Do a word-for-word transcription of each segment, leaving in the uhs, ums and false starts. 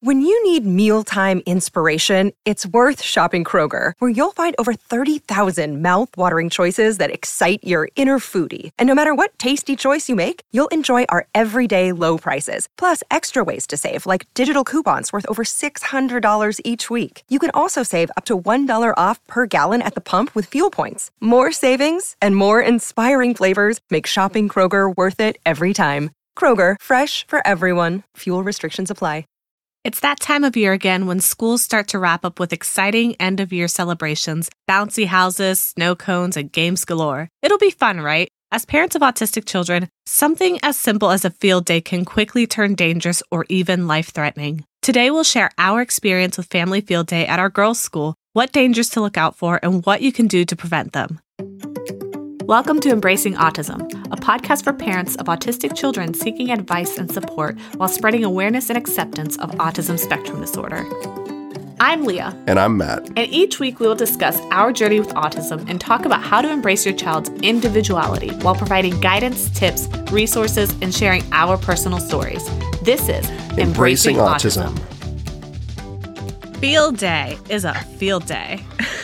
When you need mealtime inspiration, it's worth shopping Kroger, where you'll find over thirty thousand mouth-watering choices that excite your inner foodie. And no matter what tasty choice you make, you'll enjoy our everyday low prices, plus extra ways to save, like digital coupons worth over six hundred dollars each week. You can also save up to one dollar off per gallon at the pump with fuel points. More savings and more inspiring flavors make shopping Kroger worth it every time. Kroger, fresh for everyone. Fuel restrictions apply. It's that time of year again when schools start to wrap up with exciting end-of-year celebrations, bouncy houses, snow cones, and games galore. It'll be fun, right? As parents of autistic children, something as simple as a field day can quickly turn dangerous or even life-threatening. Today, we'll share our experience with Family Field Day at our girls' school, what dangers to look out for, and what you can do to prevent them. Welcome to Embracing Autism, a podcast for parents of autistic children seeking advice and support while spreading awareness and acceptance of autism spectrum disorder. I'm Leah. And I'm Matt. And each week we will discuss our journey with autism and talk about how to embrace your child's individuality while providing guidance, tips, resources, and sharing our personal stories. This is Embracing, Embracing Autism. Autism. Field day is a field day.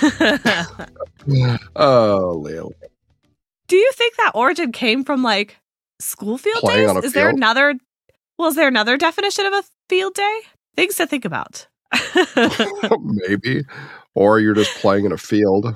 Oh, Leah. Do you think that origin came from like school field Playing days? on a is field? there another? Well, is there another definition of a field day? Things to think about. Maybe, or you're just playing in a field.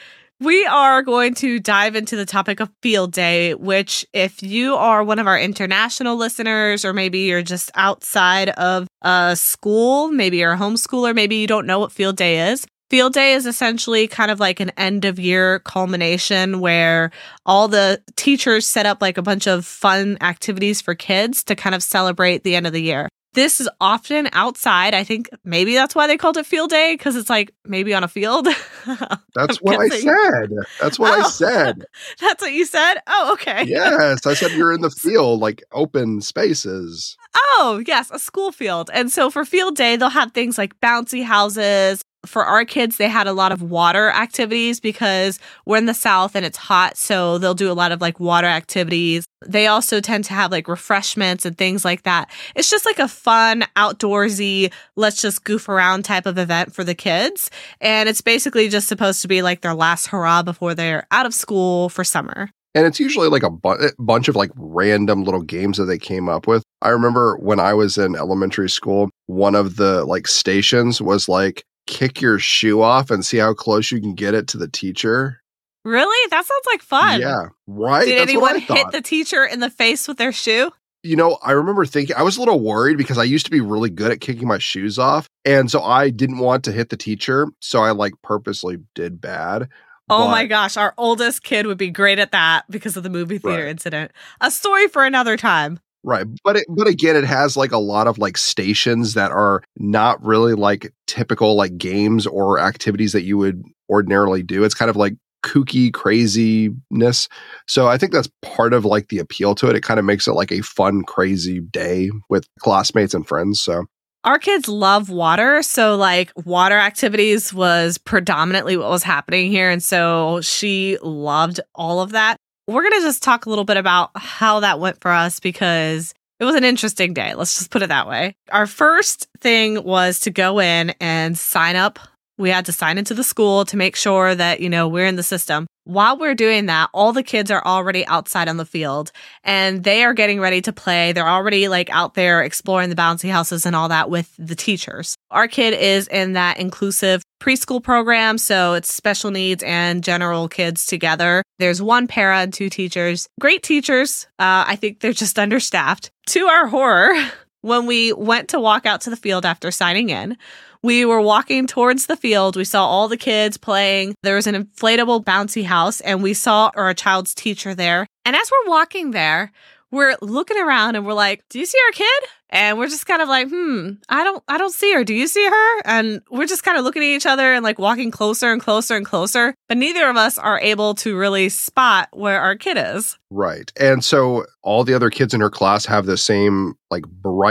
We are going to dive into the topic of field day, which, if you are one of our international listeners, or maybe you're just outside of a school, maybe you're a homeschooler, maybe you don't know what field day is. Field day is essentially kind of like an end of year culmination where all the teachers set up like a bunch of fun activities for kids to kind of celebrate the end of the year. This is often outside. I think maybe that's why they called it field day, because it's like maybe on a field. That's what guessing. I said. That's what oh, I said. That's what you said? Oh, okay. Yes, I said you're in the field, like open spaces. Oh, yes, a school field. And so for field day, they'll have things like bouncy houses. For our kids, they had a lot of water activities because we're in the South and it's hot, so they'll do a lot of like water activities. They also tend to have like refreshments and things like that. It's just like a fun, outdoorsy, let's just goof around type of event for the kids. And it's basically just supposed to be like their last hurrah before they're out of school for summer. And it's usually like a bu- bunch of like random little games that they came up with. I remember when I was in elementary school, one of the like stations was like, kick your shoe off and see how close you can get it to the teacher. Really? That sounds like fun. Yeah, right? Did That's anyone hit the teacher in the face with their shoe? You know, I remember thinking, I was a little worried because I used to be really good at kicking my shoes off. And so I didn't want to hit the teacher. So I like purposely did bad. Oh but, my gosh, our oldest kid would be great at that because of the movie theater right. incident. A story for another time. Right. But it, but again, it has like a lot of like stations that are not really like typical like games or activities that you would ordinarily do. It's kind of like kooky craziness. So I think that's part of like the appeal to it. It kind of makes it like a fun, crazy day with classmates and friends. So our kids love water. So like water activities was predominantly what was happening here. And so she loved all of that. We're going to just talk a little bit about how that went for us because it was an interesting day. Let's just put it that way. Our first thing was to go in and sign up. We had to sign into the school to make sure that, you know, we're in the system. While we're doing that, all the kids are already outside on the field and they are getting ready to play. They're already like out there exploring the bouncy houses and all that with the teachers. Our kid is in that inclusive preschool program, so it's special needs and general kids together. There's one para and two teachers. Great teachers. Uh, I think they're just understaffed. To our horror, when we went to walk out to the field after signing in, we were walking towards the field. We saw all the kids playing. There was an inflatable bouncy house, and we saw our child's teacher there. And as we're walking there, we're looking around and we're like, do you see our kid? And we're just kind of like, hmm, I don't I don't see her. Do you see her? And we're just kind of looking at each other and like walking closer and closer and closer. But neither of us are able to really spot where our kid is. Right. And so all the other kids in her class have the same like bright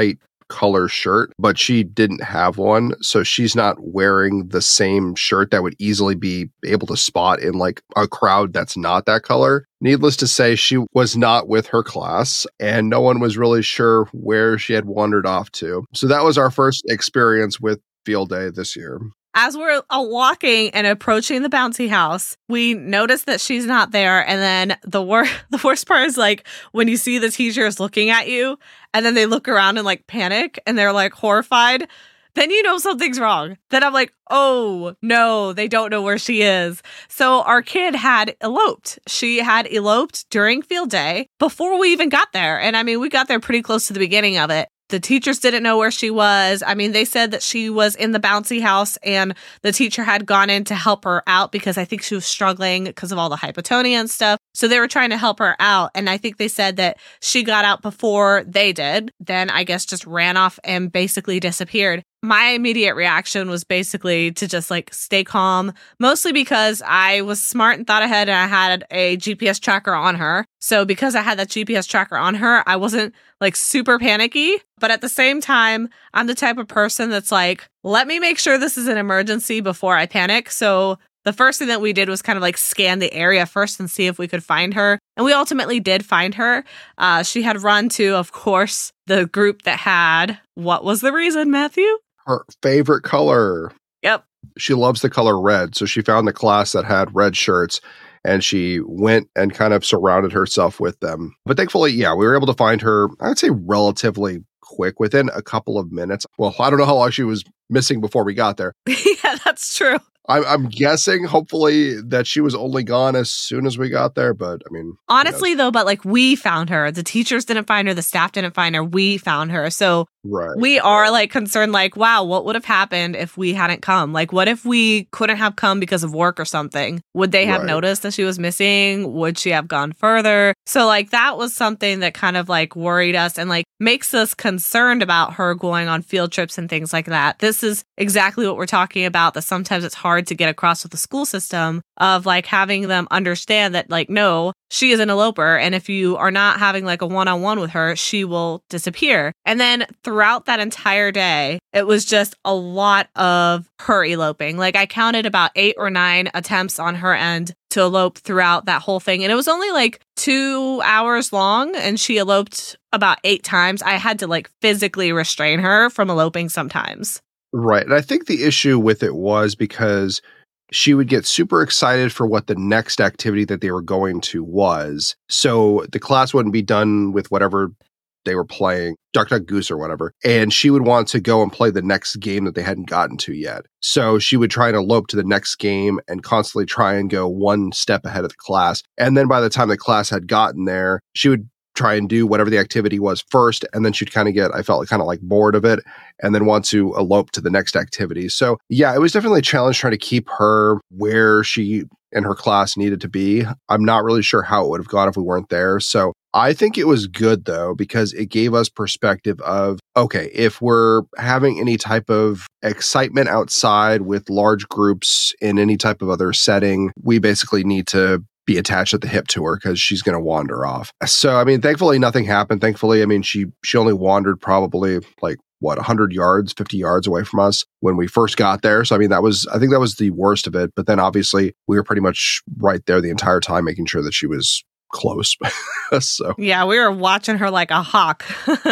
color shirt, but she didn't have one. So she's not wearing the same shirt that would easily be able to spot in like a crowd that's not that color. Needless to say, she was not with her class and no one was really sure where she had wandered off to. So that was our first experience with field day this year. As we're uh, walking and approaching the bouncy house, we notice that she's not there. And then the, wor- the worst part is like when you see the teachers looking at you and then they look around and like panic and they're like horrified. Then you know something's wrong. Then I'm like, oh, no, they don't know where she is. So our kid had eloped. She had eloped during field day before we even got there. And I mean, we got there pretty close to the beginning of it. The teachers didn't know where she was. I mean, they said that she was in the bouncy house and the teacher had gone in to help her out because I think she was struggling because of all the hypotonia and stuff. So they were trying to help her out. And I think they said that she got out before they did. Then I guess just ran off and basically disappeared. My immediate reaction was basically to just like stay calm, mostly because I was smart and thought ahead and I had a G P S tracker on her. So because I had that G P S tracker on her, I wasn't like super panicky. But at the same time, I'm the type of person that's like, let me make sure this is an emergency before I panic. So the first thing that we did was kind of like scan the area first and see if we could find her. And we ultimately did find her. Uh, she had run to, of course, the group that had, what was the reason, Matthew? Her favorite color. Yep. She loves the color red. So she found the class that had red shirts and she went and kind of surrounded herself with them. But thankfully, yeah, we were able to find her, I'd say relatively quick, within a couple of minutes. Well, I don't know how long she was missing before we got there. Yeah, that's true. I'm, I'm guessing, hopefully, that she was only gone as soon as we got there. But I mean, honestly, though, but like we found her. The teachers didn't find her. The staff didn't find her. We found her. So right. We are like concerned, like, wow, what would have happened if we hadn't come? Like, what if we couldn't have come because of work or something? Would they have Right. noticed that she was missing? Would she have gone further? So like that was something that kind of like worried us and like makes us concerned about her going on field trips and things like that. This is exactly what we're talking about, that sometimes it's hard to get across with the school system of like having them understand that like, no, she is an eloper. And if you are not having like a one-on-one with her, she will disappear. And then throughout that entire day, it was just a lot of her eloping. Like I counted about eight or nine attempts on her end to elope throughout that whole thing. And it was only like two hours long and she eloped about eight times. I had to like physically restrain her from eloping sometimes. Right. And I think the issue with it was because she would get super excited for what the next activity that they were going to was. So the class wouldn't be done with whatever they were playing, Duck Duck Goose or whatever. And she would want to go and play the next game that they hadn't gotten to yet. So she would try and elope to the next game and constantly try and go one step ahead of the class. And then by the time the class had gotten there, she would try and do whatever the activity was first. And then she'd kind of get, I felt like kind of like bored of it and then want to elope to the next activity. So yeah, it was definitely a challenge trying to keep her where she and her class needed to be. I'm not really sure how it would have gone if we weren't there. So I think it was good though, because it gave us perspective of, okay, if we're having any type of excitement outside with large groups in any type of other setting, we basically need to be attached at the hip to her because she's going to wander off. So, I mean, thankfully nothing happened. Thankfully, I mean, she, she only wandered probably like what, one hundred yards, fifty yards away from us when we first got there. So, I mean, that was, I think that was the worst of it. But then obviously we were pretty much right there the entire time, making sure that she was close. So, yeah, we were watching her like a hawk.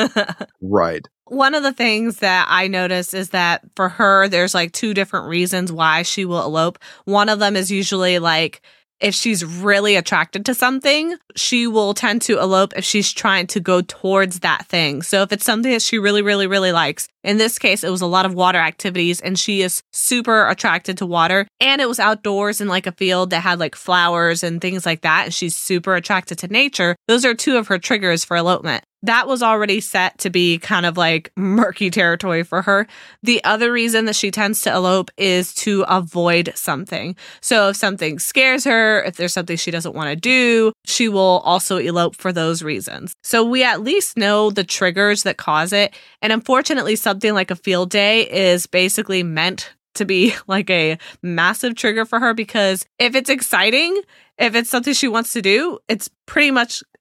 right. One of the things that I noticed is that for her, there's like two different reasons why she will elope. One of them is usually like, if she's really attracted to something, she will tend to elope if she's trying to go towards that thing. So if it's something that she really, really, really likes, in this case, it was a lot of water activities and she is super attracted to water and it was outdoors in like a field that had like flowers and things like that. And she's super attracted to nature. Those are two of her triggers for elopement. That was already set to be kind of like murky territory for her. The other reason that she tends to elope is to avoid something. So if something scares her, if there's something she doesn't want to do, she will also elope for those reasons. So we at least know the triggers that cause it. And unfortunately, something like a field day is basically meant to be like a massive trigger for her because if it's exciting, if it's something she wants to do, it's pretty much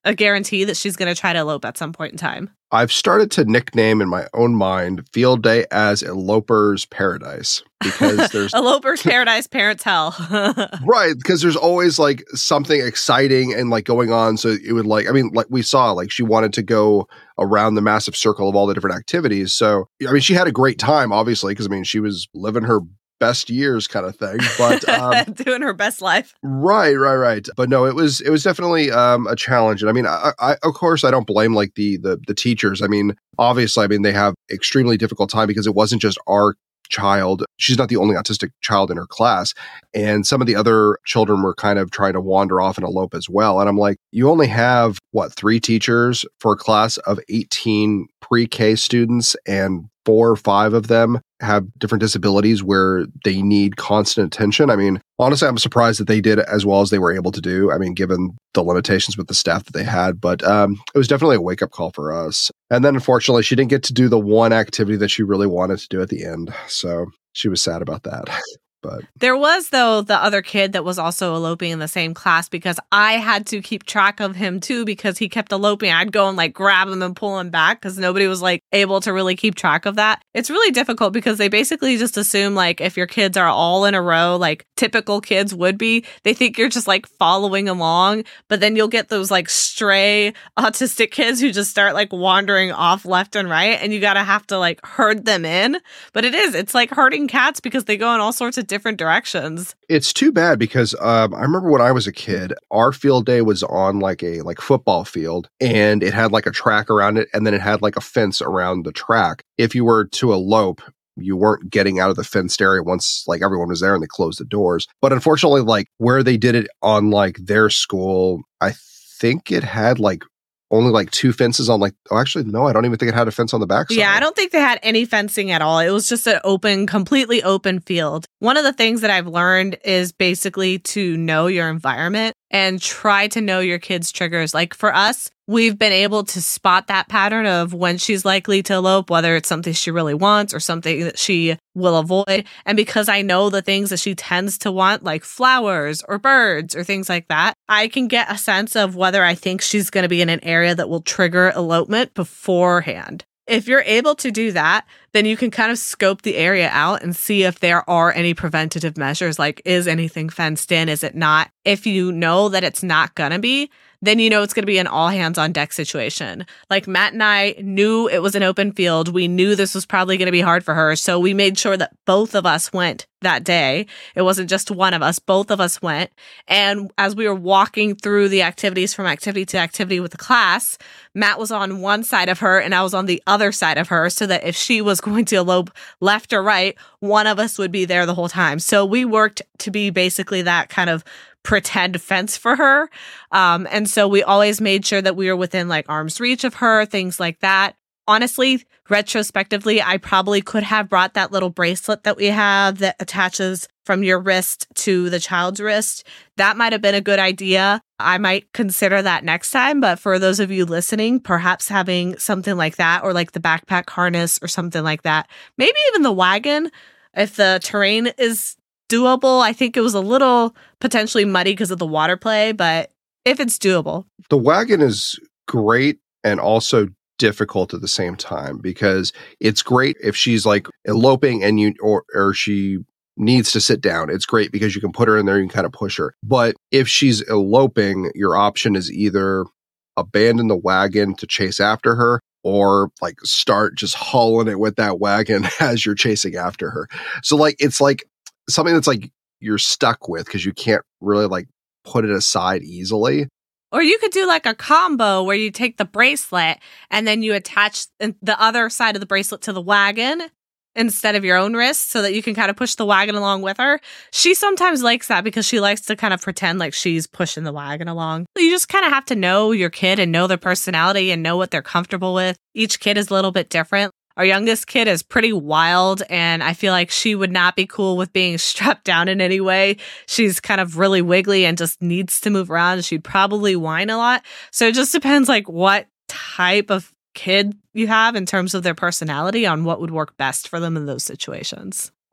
a guarantee that she's going to try to elope at some point in time. I've started to nickname in my own mind field day as Eloper's Paradise because there's Eloper's Paradise, Parents' Hell. Right, because there's always like something exciting and like going on. So it would like, I mean, like we saw, like she wanted to go around the massive circle of all the different activities. So, I mean, she had a great time, obviously, because I mean, she was living her best years kind of thing, but um, doing her best life. Right, right, right. But no, it was it was definitely um, a challenge. And I mean, I, I of course I don't blame like the the the teachers. I mean, obviously, I mean they have extremely difficult time because it wasn't just our child. She's not the only autistic child in her class. And some of the other children were kind of trying to wander off and elope as well. And I'm like, you only have what, three teachers for a class of eighteen pre-K students, and four or five of them have different disabilities where they need constant attention. I mean, honestly, I'm surprised that they did as well as they were able to do. I mean, given the limitations with the staff that they had, but um, it was definitely a wake-up call for us. And then unfortunately, she didn't get to do the one activity that she really wanted to do at the end. So she was sad about that. But there was, though, the other kid that was also eloping in the same class, because I had to keep track of him, too, because he kept eloping. I'd go and like grab him and pull him back because nobody was like able to really keep track of that. It's really difficult because they basically just assume like if your kids are all in a row, like typical kids would be, they think you're just like following along. But then you'll get those like stray autistic kids who just start like wandering off left and right. And you got to have to like herd them in. But it is, it's like herding cats because they go in all sorts of different directions. It's too bad because um, I remember when I was a kid, our field day was on like a like football field, and it had like a track around it, and then it had like a fence around the track. If you were to elope, you weren't getting out of the fenced area once like everyone was there and they closed the doors. But unfortunately, like where they did it on like their school, I think it had like only like two fences on like, oh, actually, no, I don't even think it had a fence on the backside. Yeah, I don't think they had any fencing at all. It was just an open, completely open field. One of the things that I've learned is basically to know your environment and try to know your kids' triggers. Like for us, we've been able to spot that pattern of when she's likely to elope, whether it's something she really wants or something that she will avoid. And because I know the things that she tends to want, like flowers or birds or things like that, I can get a sense of whether I think she's going to be in an area that will trigger elopement beforehand. If you're able to do that, then you can kind of scope the area out and see if there are any preventative measures, like is anything fenced in, is it not? If you know that it's not going to be, then you know it's going to be an all hands on deck situation. Like Matt and I knew it was an open field. We knew this was probably going to be hard for her. So we made sure that both of us went that day. It wasn't just one of us. Both of us went. And as we were walking through the activities from activity to activity with the class, Matt was on one side of her and I was on the other side of her, so that if she was going to elope left or right, one of us would be there the whole time. So we worked to be basically that kind of pretend fence for her. Um, and so we always made sure that we were within like arm's reach of her, things like that. Honestly, retrospectively, I probably could have brought that little bracelet that we have that attaches from your wrist to the child's wrist. That might have been a good idea. I might consider that next time. But for those of you listening, perhaps having something like that, or like the backpack harness or something like that, maybe even the wagon, if the terrain is doable. I think it was a little potentially muddy because of the water play, but if it's doable. The wagon is great and also difficult at the same time, because it's great if she's like eloping and you or or she needs to sit down. It's great because you can put her in there, you can kind of push her. But if she's eloping, your option is either abandon the wagon to chase after her, or like start just hauling it with that wagon as you're chasing after her. So like it's like something that's like you're stuck with because you can't really like put it aside easily. Or you could do like a combo where you take the bracelet and then you attach the other side of the bracelet to the wagon instead of your own wrist, so that you can kind of push the wagon along with her. She sometimes likes that because she likes to kind of pretend like she's pushing the wagon along. You just kind of have to know your kid and know their personality and know what they're comfortable with. Each kid is a little bit different. Our youngest kid is pretty wild, and I feel like she would not be cool with being strapped down in any way. She's kind of really wiggly and just needs to move around. She'd probably whine a lot. So it just depends like what type of kid you have in terms of their personality on what would work best for them in those situations.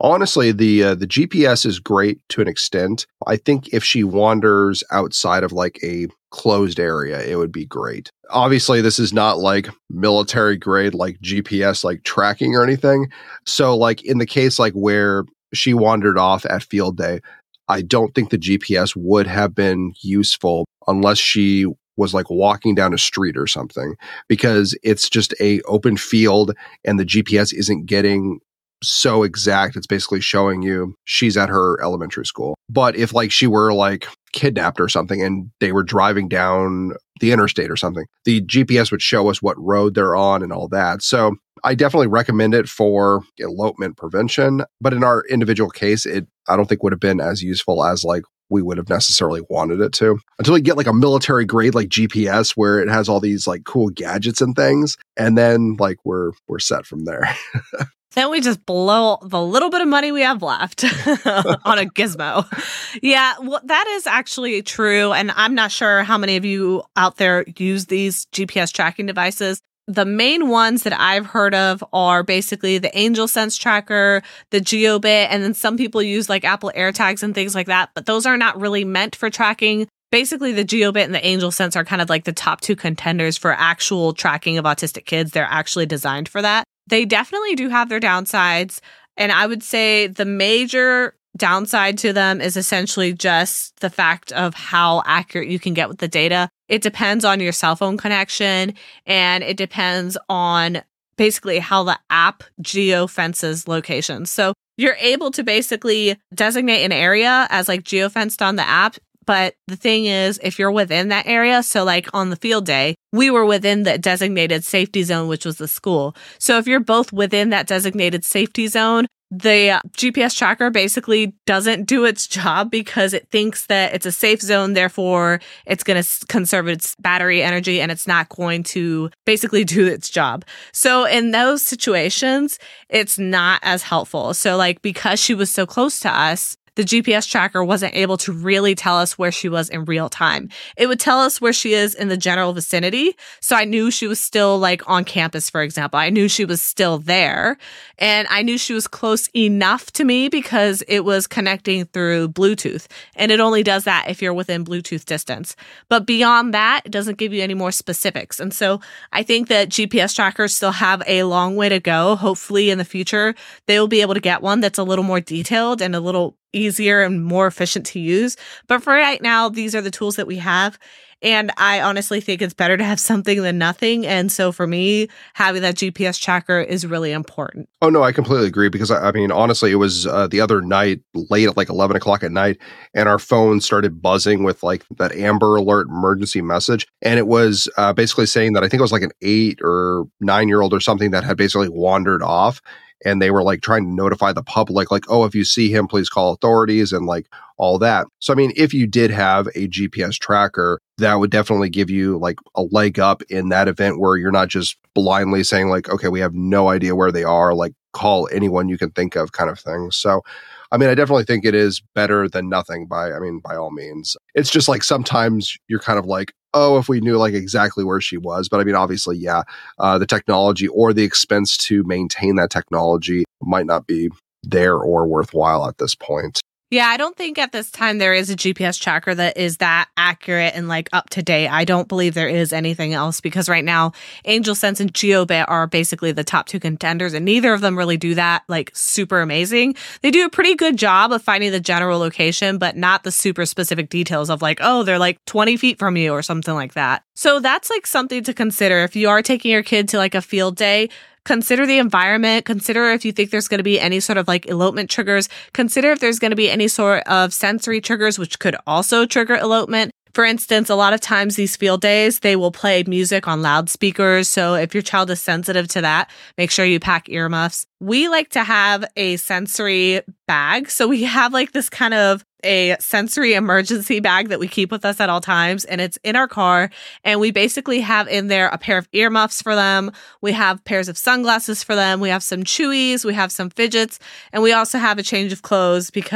Honestly, the uh, the G P S is great to an extent. I think if she wanders outside of like a closed area, it would be great. Obviously, this is not like military grade, like G P S, like tracking or anything. So like in the case like where she wandered off at field day, I don't think the G P S would have been useful unless she was like walking down a street or something, because it's just a open field and the G P S isn't getting so exact. It's basically showing you she's at her elementary school. But if like she were like kidnapped or something and they were driving down the interstate or something, the G P S would show us what road they're on and all that. So I definitely recommend it for elopement prevention. But in our individual case, it I don't think would have been as useful as like we would have necessarily wanted it to, until we get like a military grade like G P S where it has all these like cool gadgets and things, and then like we're we're set from there. Then we just blow the little bit of money we have left on a gizmo. Yeah, well, that is actually true. And I'm not sure how many of you out there use these G P S tracking devices. The main ones that I've heard of are basically the Angel Sense tracker, the Jiobit, and then some people use like Apple AirTags and things like that. But those are not really meant for tracking. Basically, the Jiobit and the Angel Sense are kind of like the top two contenders for actual tracking of autistic kids. They're actually designed for that. They definitely do have their downsides. And I would say the major downside to them is essentially just the fact of how accurate you can get with the data. It depends on your cell phone connection, and it depends on basically how the app geofences locations. So you're able to basically designate an area as like geofenced on the app. But the thing is, if you're within that area, so like on the field day, we were within the designated safety zone, which was the school. So if you're both within that designated safety zone, the G P S tracker basically doesn't do its job because it thinks that it's a safe zone. Therefore, it's going to conserve its battery energy and it's not going to basically do its job. So in those situations, it's not as helpful. So like because she was so close to us, the G P S tracker wasn't able to really tell us where she was in real time. It would tell us where she is in the general vicinity. So I knew she was still like on campus, for example. I knew she was still there. And I knew she was close enough to me because it was connecting through Bluetooth. And it only does that if you're within Bluetooth distance. But beyond that, it doesn't give you any more specifics. And so I think that G P S trackers still have a long way to go. Hopefully in the future, they will be able to get one that's a little more detailed and a little easier and more efficient to use. But for right now, these are the tools that we have. And I honestly think it's better to have something than nothing. And so for me, having that G P S tracker is really important. Oh, no, I completely agree. Because I, I mean, honestly, it was uh, the other night, late at like eleven o'clock at night, and our phone started buzzing with like that Amber Alert emergency message. And it was uh, basically saying that I think it was like an eight or nine year old or something that had basically wandered off. And they were like trying to notify the public, like, oh, if you see him, please call authorities and like all that. So, I mean, if you did have a G P S tracker, that would definitely give you like a leg up in that event where you're not just blindly saying like, okay, we have no idea where they are, like call anyone you can think of kind of thing. So, I mean, I definitely think it is better than nothing by, I mean, by all means. It's just like sometimes you're kind of like, oh, if we knew like exactly where she was. But I mean, obviously, yeah, uh, the technology or the expense to maintain that technology might not be there or worthwhile at this point. Yeah, I don't think at this time there is a G P S tracker that is that accurate and like up to date. I don't believe there is anything else because right now Angel Sense and Jiobit are basically the top two contenders and neither of them really do that like super amazing. They do a pretty good job of finding the general location, but not the super specific details of like, oh, they're like twenty feet from you or something like that. So that's like something to consider if you are taking your kid to like a field day. Consider the environment. Consider if you think there's going to be any sort of like elopement triggers. Consider if there's going to be any sort of sensory triggers, which could also trigger elopement. For instance, a lot of times these field days, they will play music on loudspeakers. So if your child is sensitive to that, make sure you pack earmuffs. We like to have a sensory bag. So we have like this kind of a sensory emergency bag that we keep with us at all times. And it's in our car. And we basically have in there a pair of earmuffs for them. We have pairs of sunglasses for them. We have some chewies. We have some fidgets. And we also have a change of clothes because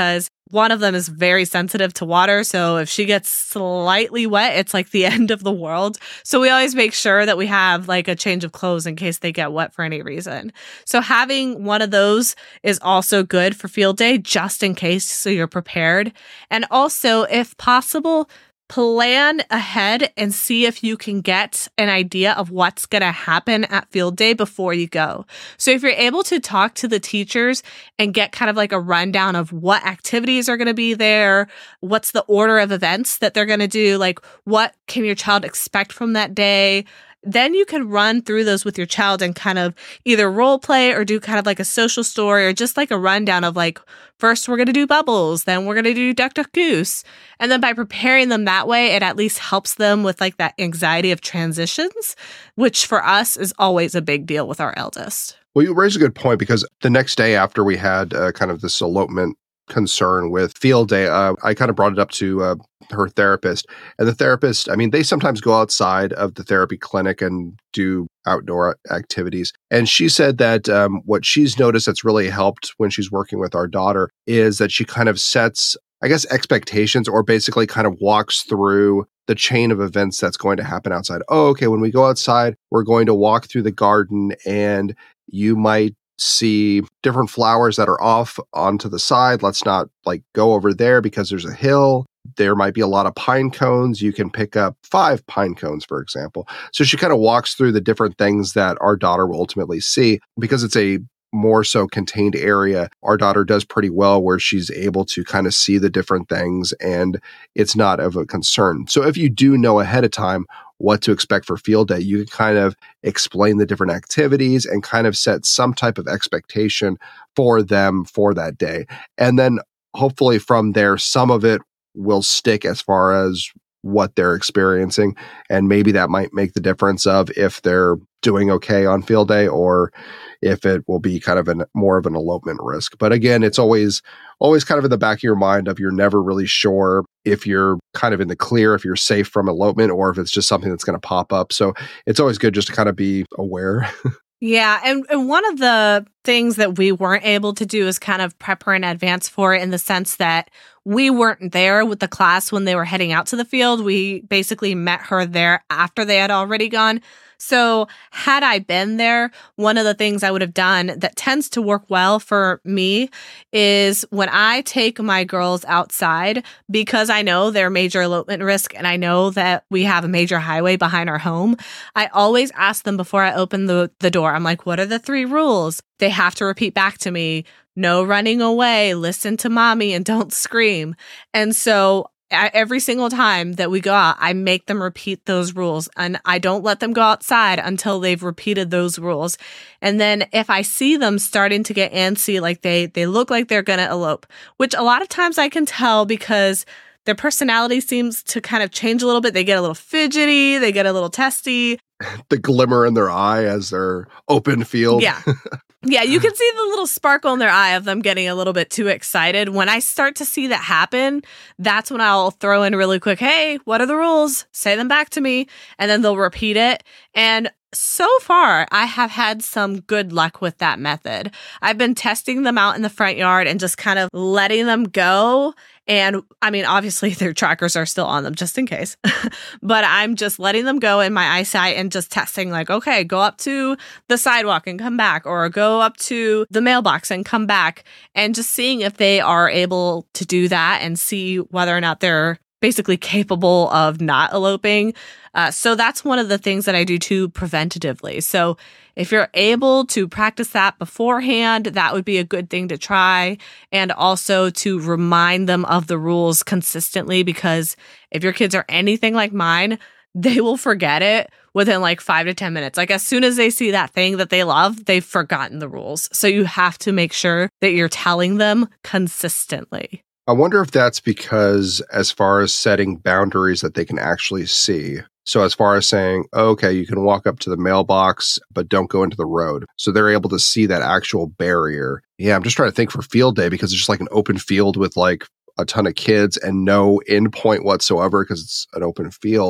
One of them is very sensitive to water. So if she gets slightly wet, it's like the end of the world. So we always make sure that we have like a change of clothes in case they get wet for any reason. So having one of those is also good for field day, just in case, so you're prepared. And also, if possible, plan ahead and see if you can get an idea of what's going to happen at field day before you go. So if you're able to talk to the teachers and get kind of like a rundown of what activities are going to be there, what's the order of events that they're going to do, like what can your child expect from that day, then you can run through those with your child and kind of either role play or do kind of like a social story or just like a rundown of like, first we're going to do bubbles, then we're going to do duck, duck, goose. And then by preparing them that way, it at least helps them with like that anxiety of transitions, which for us is always a big deal with our eldest. Well, you raise a good point because the next day after we had uh, kind of this elopement concern with field day, uh, I kind of brought it up to uh, her therapist. And the therapist, I mean, they sometimes go outside of the therapy clinic and do outdoor activities. And she said that um, what she's noticed that's really helped when she's working with our daughter is that she kind of sets, I guess, expectations or basically kind of walks through the chain of events that's going to happen outside. Oh, okay, when we go outside, we're going to walk through the garden and you might see different flowers that are off onto the side. Let's not like go over there because there's a hill. There might be a lot of pine cones. You can pick up five pine cones, for example. So she kind of walks through the different things that our daughter will ultimately see because it's a more so contained area. Our daughter does pretty well where she's able to kind of see the different things and it's not of a concern. So if you do know ahead of time what to expect for field day, you can kind of explain the different activities and kind of set some type of expectation for them for that day. And then hopefully from there, some of it will stick as far as what they're experiencing. And maybe that might make the difference of if they're doing okay on field day or if it will be kind of an more of an elopement risk. But again, it's always always kind of in the back of your mind of you're never really sure if you're kind of in the clear, if you're safe from elopement, or if it's just something that's going to pop up. So it's always good just to kind of be aware. Yeah. And, and one of the things that we weren't able to do is kind of prep her in advance for it in the sense that we weren't there with the class when they were heading out to the field. We basically met her there after they had already gone. So had I been there, one of the things I would have done that tends to work well for me is when I take my girls outside, because I know they're major elopement risk and I know that we have a major highway behind our home, I always ask them before I open the, the door, I'm like, what are the three rules? They have to repeat back to me, no running away, listen to mommy, and don't scream. And so I, every single time that we go out, I make them repeat those rules and I don't let them go outside until they've repeated those rules. And then if I see them starting to get antsy, like they, they look like they're going to elope, which a lot of times I can tell because their personality seems to kind of change a little bit. They get a little fidgety, they get a little testy. The glimmer in their eye as they're open field. Yeah. Yeah, you can see the little sparkle in their eye of them getting a little bit too excited. When I start to see that happen, that's when I'll throw in really quick, hey, what are the rules? Say them back to me. And then they'll repeat it. And so far, I have had some good luck with that method. I've been testing them out in the front yard and just kind of letting them go. And I mean, obviously their trackers are still on them just in case, but I'm just letting them go in my eyesight and just testing like, okay, go up to the sidewalk and come back, or go up to the mailbox and come back, and just seeing if they are able to do that and see whether or not they're basically capable of not eloping. Uh, so that's one of the things that I do too preventatively. So if you're able to practice that beforehand, that would be a good thing to try. And also to remind them of the rules consistently, because if your kids are anything like mine, they will forget it within like five to ten minutes. Like as soon as they see that thing that they love, they've forgotten the rules. So you have to make sure that you're telling them consistently. I wonder if that's because as far as setting boundaries that they can actually see. So as far as saying, okay, you can walk up to the mailbox, but don't go into the road. So they're able to see that actual barrier. Yeah, I'm just trying to think for field day because it's just like an open field with like a ton of kids and no endpoint whatsoever because it's an open field.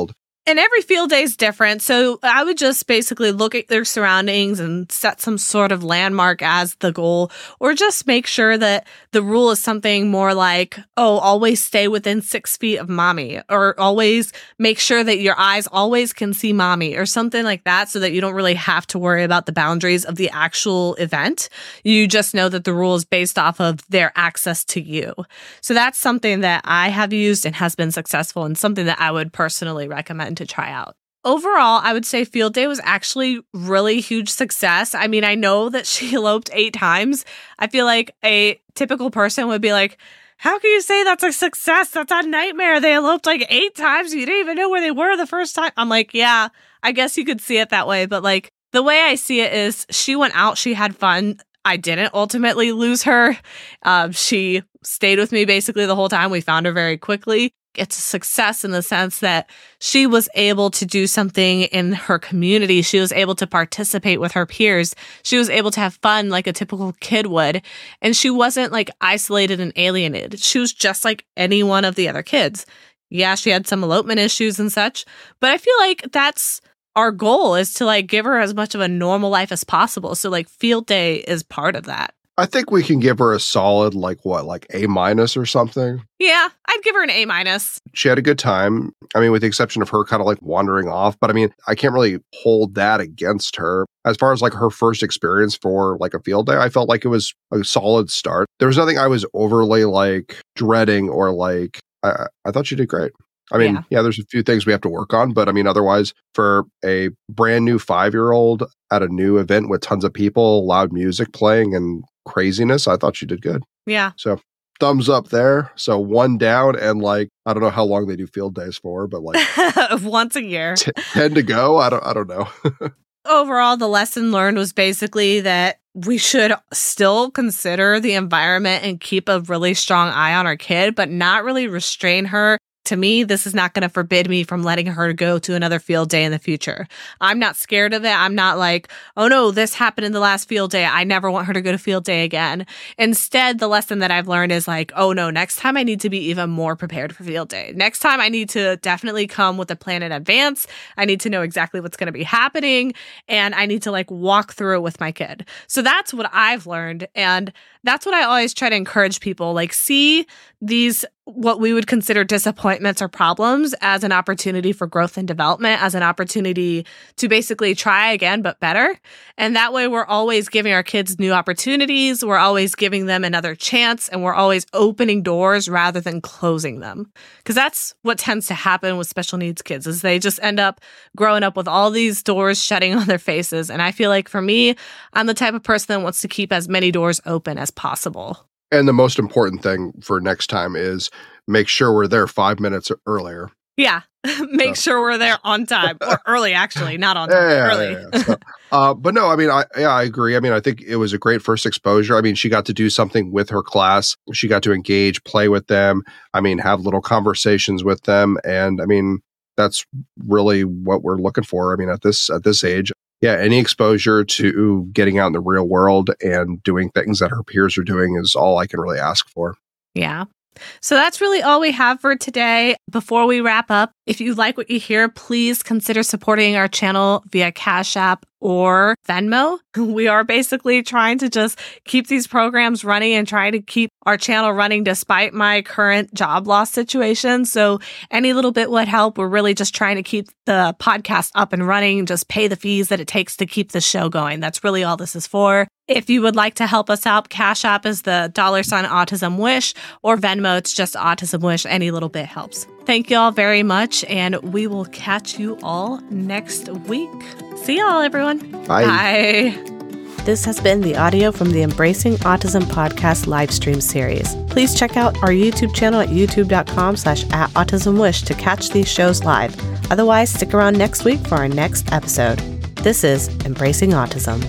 And every field day is different. So I would just basically look at their surroundings and set some sort of landmark as the goal, or just make sure that the rule is something more like, oh, always stay within six feet of mommy, or always make sure that your eyes always can see mommy, or something like that, so that you don't really have to worry about the boundaries of the actual event. You just know that the rule is based off of their access to you. So that's something that I have used and has been successful, and something that I would personally recommend to try out. Overall, I would say field day was actually really huge success. I mean, I know that she eloped eight times. I feel like a typical person would be like, how can you say that's a success? That's a nightmare. They eloped like eight times. You didn't even know where they were the first time. I'm like, yeah, I guess you could see it that way. But like, the way I see it is she went out, she had fun. I didn't ultimately lose her. Uh, she stayed with me basically the whole time. We found her very quickly. It's a success in the sense that she was able to do something in her community. She was able to participate with her peers. She was able to have fun like a typical kid would. And she wasn't like isolated and alienated. She was just like any one of the other kids. Yeah, she had some elopement issues and such, but I feel like that's our goal, is to like give her as much of a normal life as possible. So like field day is part of that. I think we can give her a solid, like what, like A minus or something. Yeah, I'd give her an A minus. She had a good time. I mean, with the exception of her kind of like wandering off. But I mean, I can't really hold that against her. As far as like her first experience for like a field day, I felt like it was a solid start. There was nothing I was overly like dreading or like, I, I thought she did great. I mean, yeah. yeah, there's a few things we have to work on, but I mean, otherwise, for a brand new five-year-old at a new event with tons of people, loud music playing and craziness, I thought she did good. Yeah. So thumbs up there. So one down, and like, I don't know how long they do field days for, but like once a year, t- ten to go. I don't, I don't know. Overall, the lesson learned was basically that we should still consider the environment and keep a really strong eye on our kid, but not really restrain her. To me, this is not going to forbid me from letting her go to another field day in the future. I'm not scared of it. I'm not like, oh no, this happened in the last field day. I never want her to go to field day again. Instead, the lesson that I've learned is like, oh no, next time I need to be even more prepared for field day. Next time I need to definitely come with a plan in advance. I need to know exactly what's going to be happening, and I need to like walk through it with my kid. So that's what I've learned. And that's what I always try to encourage people, like see these what we would consider disappointments or problems as an opportunity for growth and development, as an opportunity to basically try again, but better. And that way we're always giving our kids new opportunities. We're always giving them another chance, and we're always opening doors rather than closing them. Because that's what tends to happen with special needs kids, is they just end up growing up with all these doors shutting on their faces. And I feel like for me, I'm the type of person that wants to keep as many doors open as possible. And the most important thing for next time is make sure we're there five minutes earlier. Yeah. Make so. sure we're there on time, or early, actually, not on time, yeah, yeah, early. Yeah, yeah. So, uh, but no, I mean, I, yeah, I agree. I mean, I think it was a great first exposure. I mean, she got to do something with her class. She got to engage, play with them. I mean, have little conversations with them. And I mean, that's really what we're looking for. I mean, at this, at this age. Yeah, any exposure to getting out in the real world and doing things that her peers are doing is all I can really ask for. Yeah. So that's really all we have for today. Before we wrap up, if you like what you hear, please consider supporting our channel via Cash App or Venmo. We are basically trying to just keep these programs running and trying to keep our channel running despite my current job loss situation. So any little bit would help. We're really just trying to keep the podcast up and running, just pay the fees that it takes to keep the show going. That's really all this is for. If you would like to help us out, Cash App is the dollar sign Autism Wish, or Venmo, it's just Autism Wish. Any little bit helps. Thank you all very much, and we will catch you all next week. See y'all, everyone. Bye. Bye. This has been the audio from the Embracing Autism podcast live stream series. Please check out our YouTube channel at youtube.com slash at autismwish to catch these shows live. Otherwise, stick around next week for our next episode. This is Embracing Autism.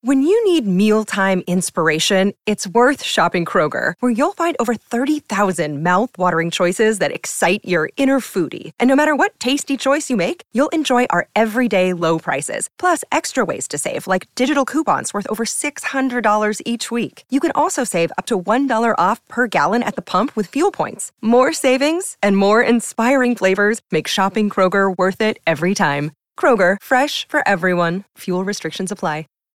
When you need mealtime inspiration, it's worth shopping Kroger, where you'll find over thirty thousand mouth-watering choices that excite your inner foodie. And no matter what tasty choice you make, you'll enjoy our everyday low prices, plus extra ways to save, like digital coupons worth over six hundred dollars each week. You can also save up to one dollar off per gallon at the pump with fuel points. More savings and more inspiring flavors make shopping Kroger worth it every time. Kroger, fresh for everyone. Fuel restrictions apply.